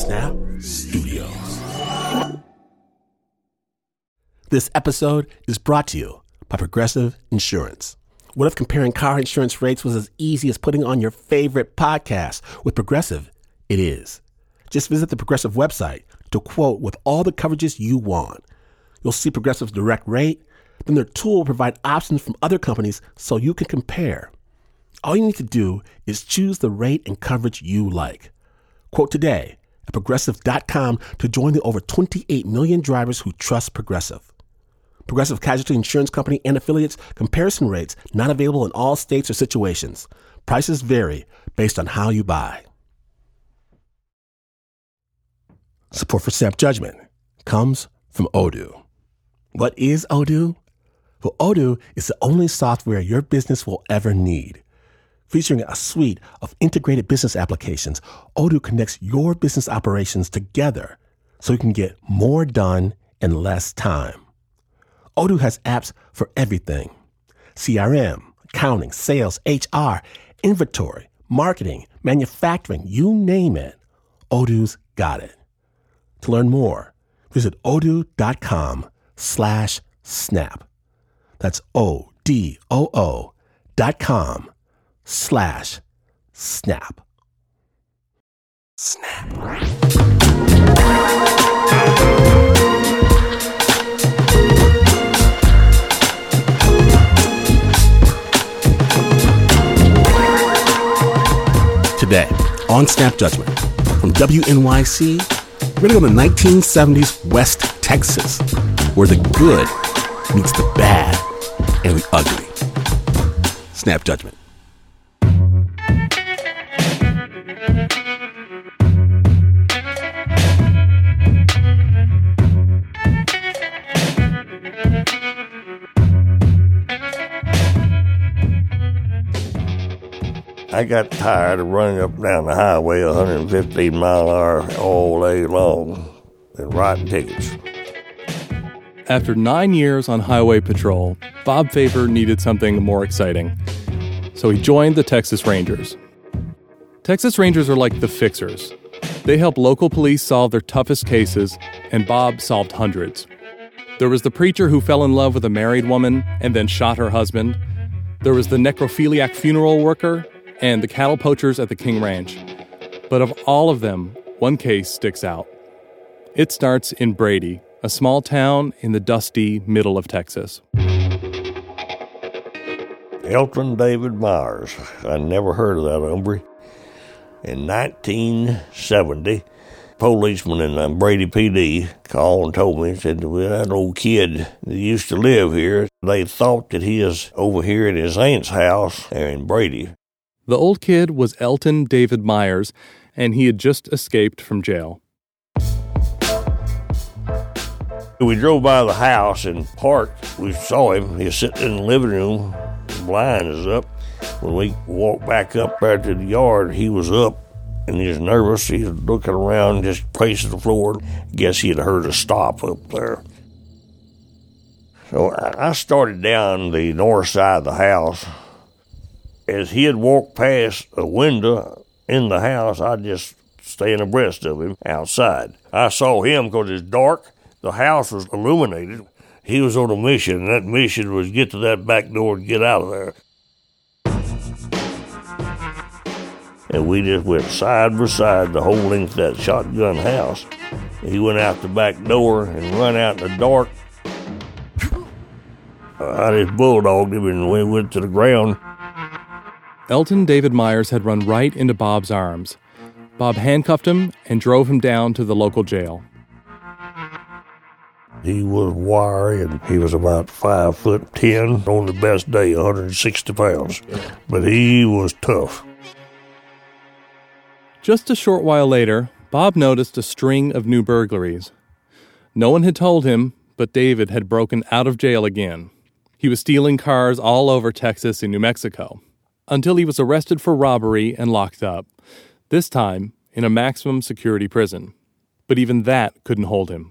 Snap Studios. This episode is brought to you by Progressive Insurance. What if comparing car insurance rates was as easy as putting on your favorite podcast? With Progressive, it is. Just visit the Progressive website to quote with all the coverages you want. You'll see Progressive's direct rate, then their tool will provide options from other companies so you can compare. All you need to do is choose the rate and coverage you like. Quote today at Progressive.com to join the over 28 million drivers who trust Progressive. Progressive Casualty Insurance Company and Affiliates. Comparison rates not available in all states or situations. Prices vary based on how you buy. Support for Snap Judgment comes from Odoo. What is Odoo? Well, Odoo is the only software your business will ever need. Featuring a suite of integrated business applications, Odoo connects your business operations together so you can get more done in less time. Odoo has apps for everything: CRM, accounting, sales, HR, inventory, marketing, manufacturing, you name it. Odoo's got it. To learn more, visit odoo.com/snap. That's odoo.com/snap. Snap. Today on Snap Judgment from WNYC, we're going to go to 1970s West Texas, where the good meets the bad and the ugly. Snap Judgment. I got tired of running up and down the highway 115 mile an hour all day long and writing tickets. After 9 years on highway patrol, Bob Faber needed something more exciting. So he joined the Texas Rangers. Texas Rangers are like the fixers. They help local police solve their toughest cases, and Bob solved hundreds. There was the preacher who fell in love with a married woman and then shot her husband. There was the necrophiliac funeral worker and the cattle poachers at the King Ranch. But of all of them, one case sticks out. It starts in Brady, a small town in the dusty middle of Texas. Elton David Myers. I never heard of that hombre. In 1970, policeman in Brady PD called and told me, said, well, that old kid that used to live here, they thought that he is over here at his aunt's house in Brady. The old kid was Elton David Myers, and he had just escaped from jail. We drove by the house and parked. We saw him. He was sitting in the living room. The blind is up. When we walked back up there to the yard, he was up, and he was nervous. He was looking around, just pacing the floor. Guess he had heard a stop up there. So I started down the north side of the house. As he had walked past a window in the house, I just staying abreast of him outside. I saw him because it's dark. The house was illuminated. He was on a mission, and that mission was get to that back door and get out of there. And we just went side by side the whole length of that shotgun house. He went out the back door and run out in the dark. I just bulldogged him and we went to the ground. Elton David Myers had run right into Bob's arms. Bob handcuffed him and drove him down to the local jail. He was wiry, and he was about 5'10", on the best day, 160 pounds. But he was tough. Just a short while later, Bob noticed a string of new burglaries. No one had told him, but David had broken out of jail again. He was stealing cars all over Texas and New Mexico, until he was arrested for robbery and locked up, this time in a maximum security prison. But even that couldn't hold him.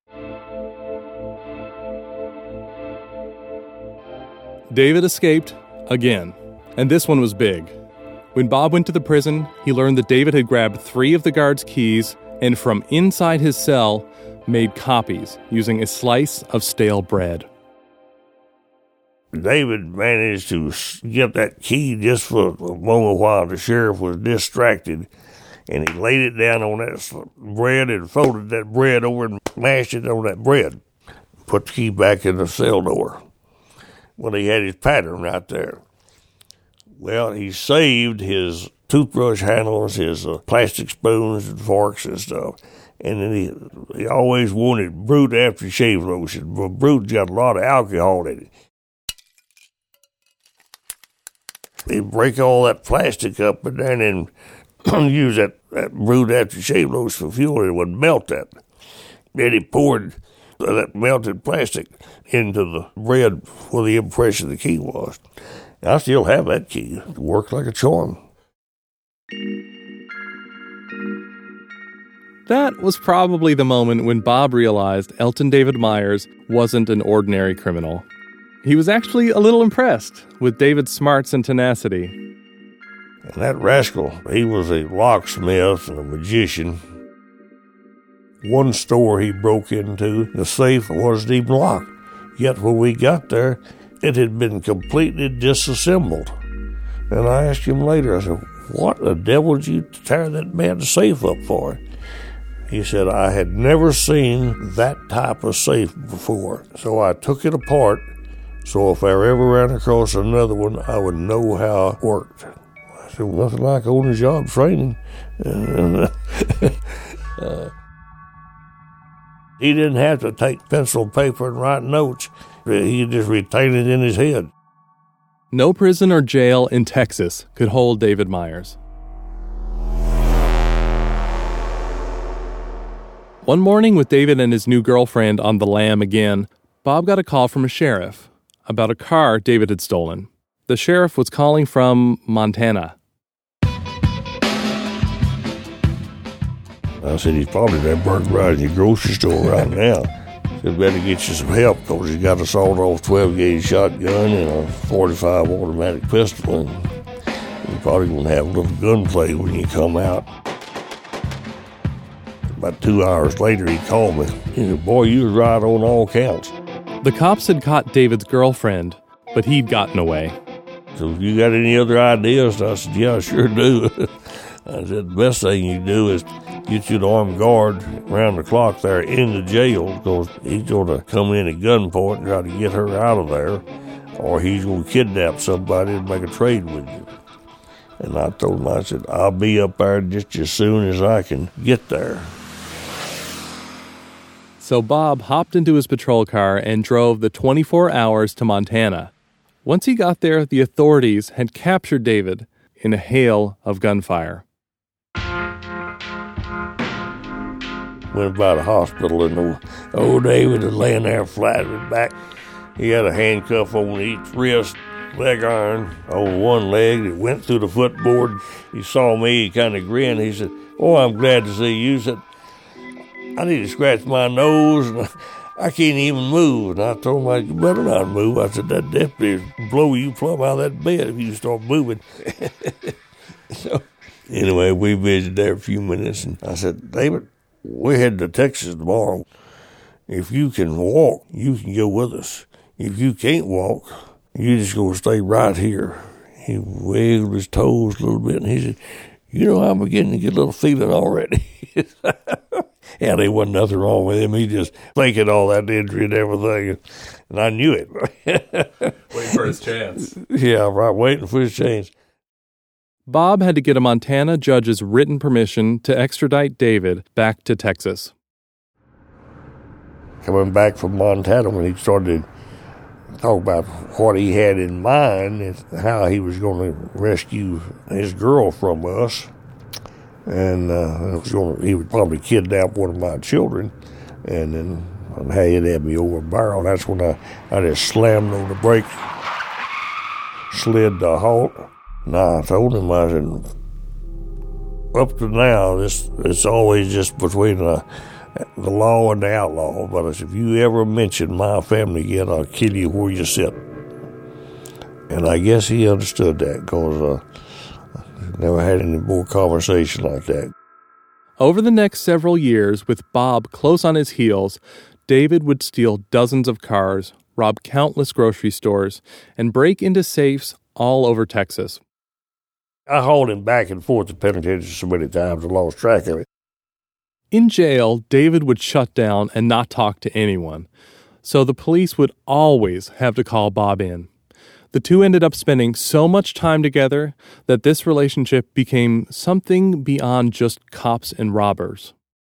David escaped again, and this one was big. When Bob went to the prison, he learned that David had grabbed 3 of the guards' keys and from inside his cell made copies using a slice of stale bread. David managed to get that key just for a moment while the sheriff was distracted, and he laid it down on that bread and folded that bread over and mashed it on that bread. Put the key back in the cell door. Well, he had his pattern right there. Well, he saved his toothbrush handles, his plastic spoons and forks and stuff. And then he always wanted Brute aftershave lotion. But Brute's got a lot of alcohol in it. He'd break all that plastic up and then use that Brute aftershave lotion for fuel, and it would melt that. Then he poured that melted plastic into the bread where the impression of the key was. I still have that key. It worked like a charm. That was probably the moment when Bob realized Elton David Myers wasn't an ordinary criminal. He was actually a little impressed with David's smarts and tenacity. And that rascal, he was a locksmith and a magician. One store he broke into, the safe wasn't even locked. Yet when we got there, it had been completely disassembled. And I asked him later, I said, "What the devil did you tear that man's safe up for?" He said, "I had never seen that type of safe before. So I took it apart, so if I ever ran across another one, I would know how it worked." I said, "Well, nothing like on-the-job training." He didn't have to take pencil and paper and write notes. He just retained it in his head. No prison or jail in Texas could hold David Myers. One morning with David and his new girlfriend on the lam again, Bob got a call from a sheriff about a car David had stolen. The sheriff was calling from Montana. I said, "He's probably there burglarizing your grocery store right now. Said, better get you some help, because he's got a sawed-off 12-gauge shotgun and a .45 automatic pistol, and you probably going to have a little gunplay when you come out." About 2 hours later, he called me. He said, "Boy, you was right on all counts." The cops had caught David's girlfriend, but he'd gotten away. So, "You got any other ideas?" And I said, "Yeah, I sure do." I said, "The best thing you do is get you an armed guard around the clock there in the jail, because he's going to come in at gunpoint and try to get her out of there, or he's going to kidnap somebody and make a trade with you." And I told him, I said, "I'll be up there just as soon as I can get there." So Bob hopped into his patrol car and drove the 24 hours to Montana. Once he got there, the authorities had captured David in a hail of gunfire. Went by the hospital, and old David was laying there flat on his back. He had a handcuff on each wrist, leg iron on one leg that went through the footboard. He saw me, he kind of grinned. He said, "Oh, I'm glad to see you." He said, "I need to scratch my nose, and I can't even move." And I told him, "You better not move." I said, "That deputy will blow you plumb out of that bed if you start moving." So anyway, we visited there a few minutes, and I said, "David, we're heading to Texas tomorrow. If you can walk, you can go with us. If you can't walk, you just going to stay right here." He wiggled his toes a little bit, and he said, "You know, I'm beginning to get a little feeling already." Yeah, there wasn't nothing wrong with him. He just thinking all that injury and everything, and I knew it. Waiting for his chance. Yeah, right, waiting for his chance. Bob had to get a Montana judge's written permission to extradite David back to Texas. Coming back from Montana, when he started to talk about what he had in mind and how he was going to rescue his girl from us, and he would probably kidnap one of my children, and then he'd have me over a barrel. That's when I just slammed on the brakes, slid to halt. And I told him, I said, "Up to now, it's always just between the law and the outlaw. But I said, if you ever mention my family again, I'll kill you where you sit." And I guess he understood that, because I never had any more conversation like that. Over the next several years, with Bob close on his heels, David would steal dozens of cars, rob countless grocery stores, and break into safes all over Texas. I hauled him back and forth to penitentiary so many times I lost track of it. In jail, David would shut down and not talk to anyone, so the police would always have to call Bob in. The two ended up spending so much time together that this relationship became something beyond just cops and robbers.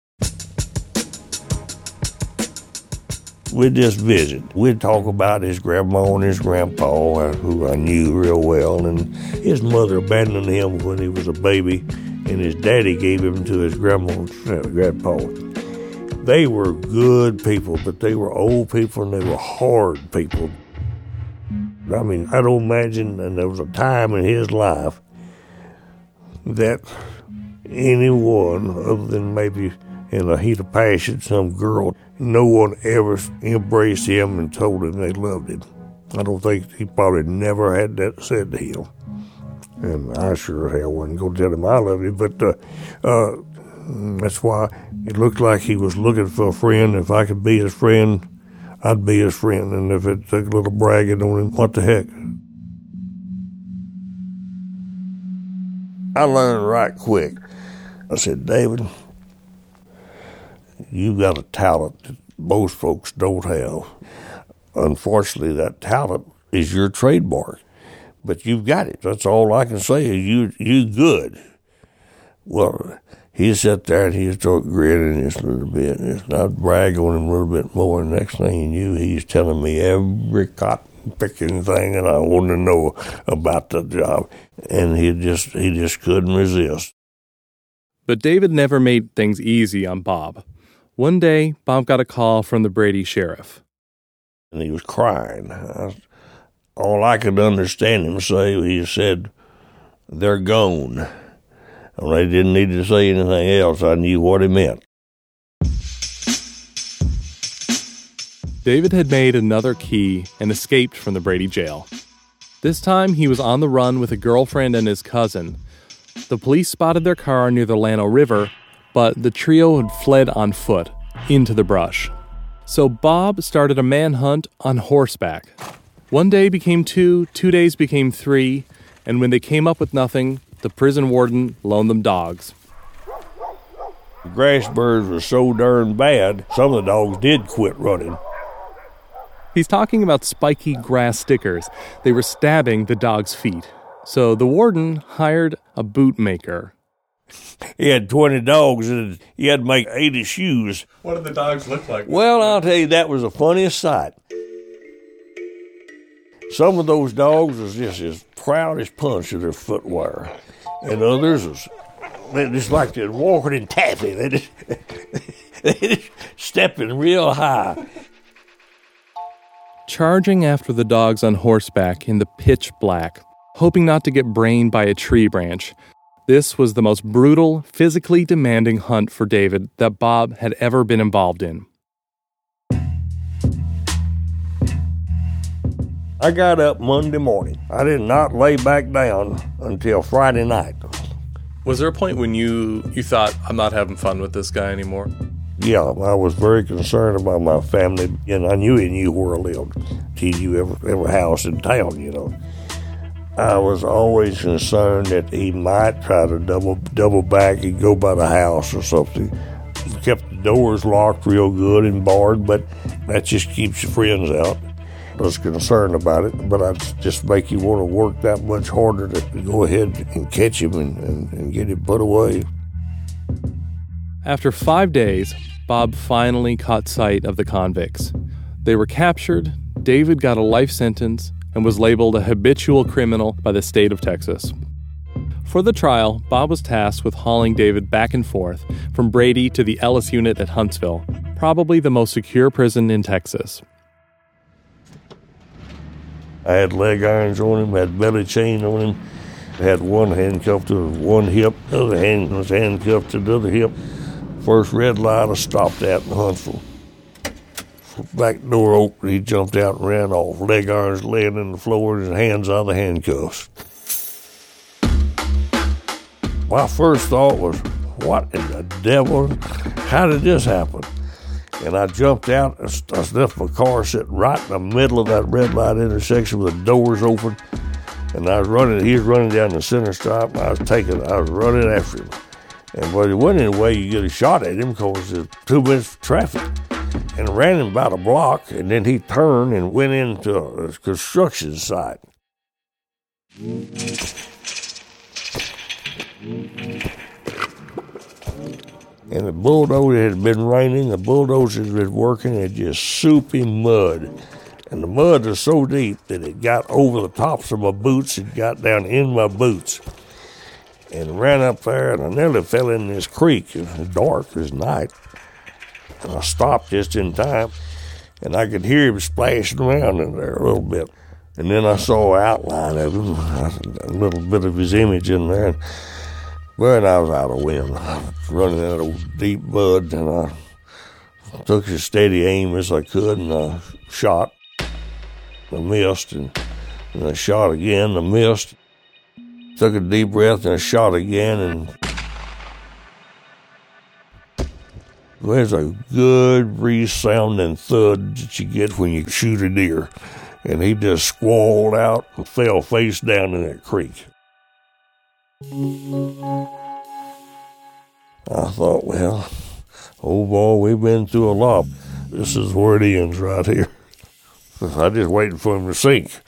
We'd just visit. We'd talk about his grandma and his grandpa, who I knew real well, and his mother abandoned him when he was a baby, and his daddy gave him to his grandma and grandpa. They were good people, but they were old people and they were hard people. I mean, I don't imagine, and there was a time in his life that anyone, other than maybe in a heat of passion, some girl, no one ever embraced him and told him they loved him. I don't think he probably never had that said to him. And I sure as hell wasn't going to tell him I loved him, but that's why it looked like he was looking for a friend. If I could be his friend, I'd be his friend, and if it took a little bragging on him, what the heck? I learned right quick. I said, David, you've got a talent that most folks don't have. Unfortunately, that talent is your trademark, but you've got it. That's all I can say is you good. Well, he sat there and he started grinning just a little bit. And I'd brag on him a little bit more. And next thing he knew, he's telling me every cotton picking thing that I wanted to know about the job. And he just couldn't resist. But David never made things easy on Bob. One day, Bob got a call from the Brady sheriff. And he was crying. All I could understand him say, he said, they're gone. And they didn't need to say anything else. I knew what he meant. David had made another key and escaped from the Brady jail. This time, he was on the run with a girlfriend and his cousin. The police spotted their car near the Llano River, but the trio had fled on foot into the brush. So Bob started a manhunt on horseback. One day became 2 days became 3, and when they came up with nothing, the prison warden loaned them dogs. The grass birds were so darn bad, some of the dogs did quit running. He's talking about spiky grass stickers. They were stabbing the dog's feet. So the warden hired a bootmaker. He had 20 dogs and he had to make 80 shoes. What did the dogs look like? Well, I'll tell you, that was the funniest sight. Some of those dogs was just as proud as punch of their footwear. And others was just like they're walking in taffy. They just stepping real high. Charging after the dogs on horseback in the pitch black, hoping not to get brained by a tree branch. This was the most brutal, physically demanding hunt for David that Bob had ever been involved in. I got up Monday morning. I did not lay back down until Friday night. Was there a point when you thought, I'm not having fun with this guy anymore? Yeah, I was very concerned about my family, and I knew he knew where I lived. He knew every house in town, you know. I was always concerned that he might try to double back and go by the house or something. He kept the doors locked real good and barred, but that just keeps your friends out. I was concerned about it, but I'd just make you want to work that much harder to go ahead and catch him and get him put away. After 5 days, Bob finally caught sight of the convicts. They were captured, David got a life sentence, and was labeled a habitual criminal by the state of Texas. For the trial, Bob was tasked with hauling David back and forth from Brady to the Ellis unit at Huntsville, probably the most secure prison in Texas. I had leg irons on him, had belly chain on him, had one handcuffed to one hip, the other hand was handcuffed to the other hip. First red light I stopped at in Huntsville. Back door opened, he jumped out and ran off. Leg irons laying on the floor and his hands out of the handcuffs. My first thought was, what in the devil? How did this happen? And I jumped out. I left my car sitting right in the middle of that red light intersection with the doors open. And I was running. He was running down the center stripe. I was running after him. And but it wasn't any way you get a shot at him because there's 2 minutes of traffic. And I ran him about a block, and then he turned and went into a construction site. And the bulldozer had been raining. The bulldozer had been working in just soupy mud. And the mud was so deep that it got over the tops of my boots and got down in my boots. And ran up there, and I nearly fell in this creek. It was dark, it was night. And I stopped just in time, and I could hear him splashing around in there a little bit. And then I saw an outline of him, a little bit of his image in there. And I was out of wind. I was running out of deep mud, and I took as steady aim as I could, and I shot. I missed, and I shot again. I missed. Took a deep breath, and I shot again, and there's a good resounding thud that you get when you shoot a deer. And he just squalled out and fell face down in that creek. I thought, well, oh boy, we've been through a lot. This is where it ends right here. I just waiting for him to sink.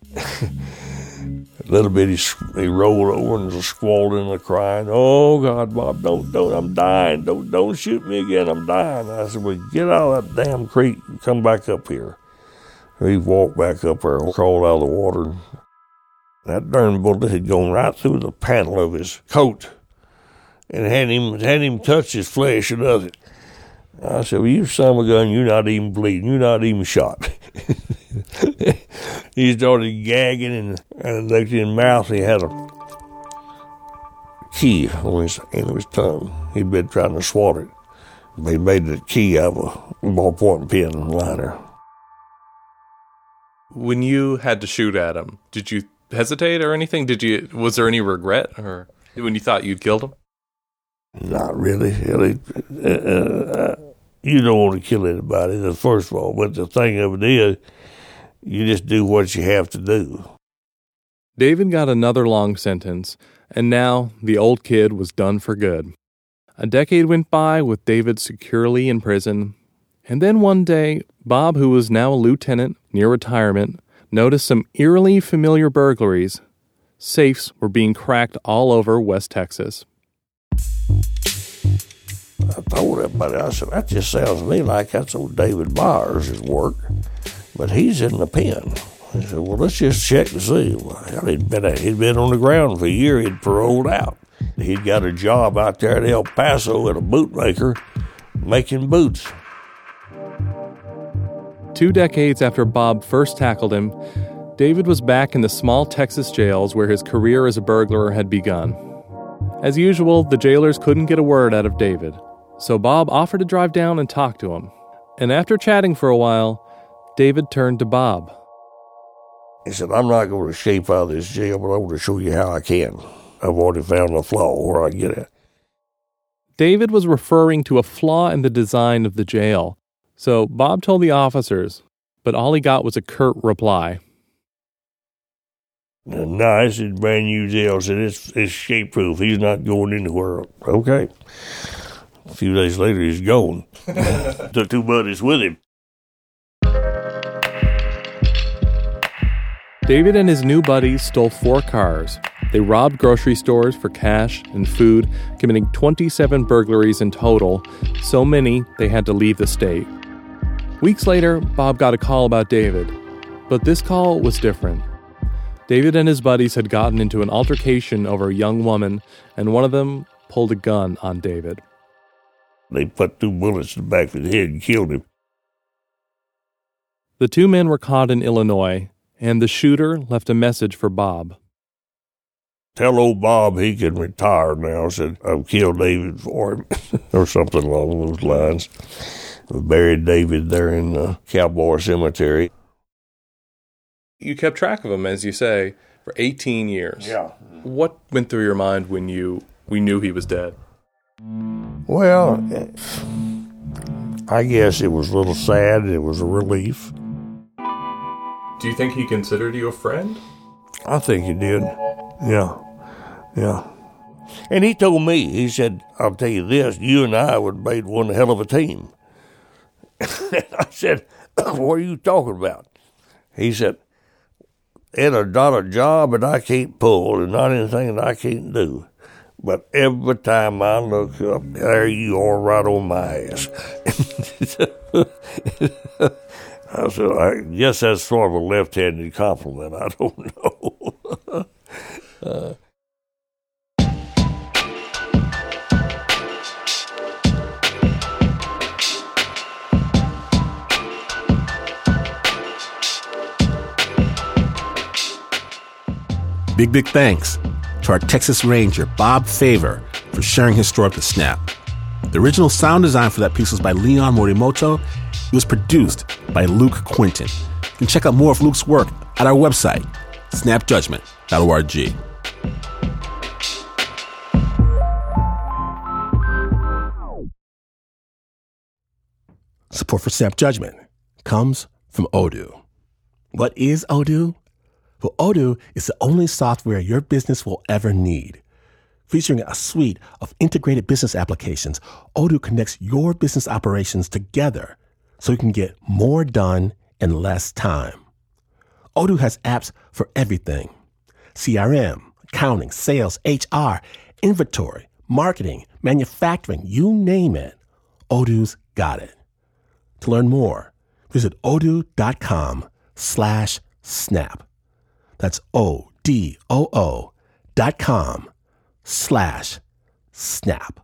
A little bit, he rolled over and was squalling and crying, "Oh God, Bob, don't, I'm dying. Don't shoot me again, I'm dying." I said, "Well, get out of that damn creek and come back up here." He walked back up there, crawled out of the water. That darn bullet had gone right through the panel of his coat and had him touch his flesh and nothing. I said, "Well, you son of a gun, you're not even bleeding. You're not even shot." He started gagging, and looked in his mouth. He had a key on his end of his tongue. He'd been trying to swat it. They made the key out of a ballpoint pen liner. When you had to shoot at him, did you hesitate or anything? Was there any regret, or when you thought you'd killed him? Not really. You don't want to kill anybody, first of all. But the thing of it is, you just do what you have to do. David got another long sentence, and now the old kid was done for good. A decade went by with David securely in prison, and then one day, Bob, who was now a lieutenant near retirement, noticed some eerily familiar burglaries. Safes were being cracked all over West Texas. I told everybody, I said, "That just sounds to me like that's old David Byers' work, but he's in the pen." I said, "Well, let's just check to see." Well, he'd been on the ground for a year. He'd paroled out. He'd got a job out there at El Paso at a bootmaker making boots. 2 decades after Bob first tackled him, David was back in the small Texas jails where his career as a burglar had begun. As usual, the jailers couldn't get a word out of David, so Bob offered to drive down and talk to him. And after chatting for a while, David turned to Bob. He said, "I'm not going to escape out of this jail, but I want to show you how I can. I've already found a flaw where I get it." David was referring to a flaw in the design of the jail, so Bob told the officers, but all he got was a curt reply. "No, this is a brand new jail. I said, it's shape-proof. He's not going anywhere." Okay. A few days later, he's gone. Took 2 buddies with him. David and his new buddies stole 4 cars. They robbed grocery stores for cash and food, committing 27 burglaries in total, so many they had to leave the state. Weeks later, Bob got a call about David, but this call was different. David and his buddies had gotten into an altercation over a young woman, and one of them pulled a gun on David. They put 2 bullets in the back of his head and killed him. The 2 men were caught in Illinois, and the shooter left a message for Bob. "Tell old Bob he can retire now." I said, "I've killed David for him," or something along those lines. We buried David there in the Cowboy Cemetery. You kept track of him, as you say, for 18 years. Yeah. What went through your mind when we knew he was dead? Well, I guess it was a little sad. It was a relief. Do you think he considered you a friend? I think he did. Yeah. And he told me, he said, I'll tell you this, you and I would have made one hell of a team. I said, what are you talking about? He said, it's not a job that I can't pull and not anything that I can't do. But every time I look up, there you are right on my ass. I said, I guess that's sort of a left-handed compliment. I don't know. Big thanks to our Texas Ranger, Bob Favor, for sharing his story with the Snap. The original sound design for that piece was by Leon Morimoto. It was produced by Luke Quinton. You can check out more of Luke's work at our website, snapjudgment.org. Support for Snap Judgment comes from Odoo. What is Odoo? Well, Odoo is the only software your business will ever need. Featuring a suite of integrated business applications, Odoo connects your business operations together so you can get more done in less time. Odoo has apps for everything: CRM, accounting, sales, HR, inventory, marketing, manufacturing, you name it. Odoo's got it. To learn more, visit odoo.com/snap. That's ODOO.com/snap.